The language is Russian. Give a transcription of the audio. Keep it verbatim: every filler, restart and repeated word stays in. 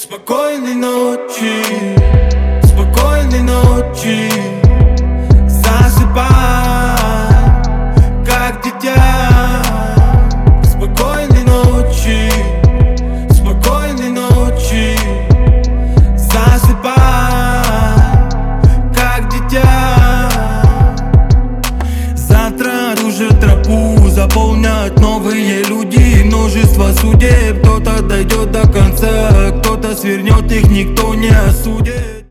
Спокойной ночи, спокойной ночи. Засыпай, как дитя. Спокойной ночи, спокойной ночи. Засыпай, как дитя. Завтра рушат тропу, заполнят новые люди. Множество судеб, кто-то дойдет до конца, кто-то свернет, их никто не осудит.